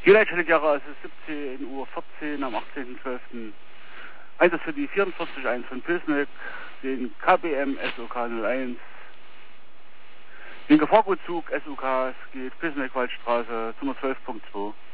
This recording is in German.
Die Leitstelle Gera, es ist 17:14 Uhr am 18.12. Einsatz für die 44.1 von Pilsneck, den KBM SOK 01. Den Gefahrgutzug SOK, es geht Pilsneck-Waldstraße, Zimmer 12.2.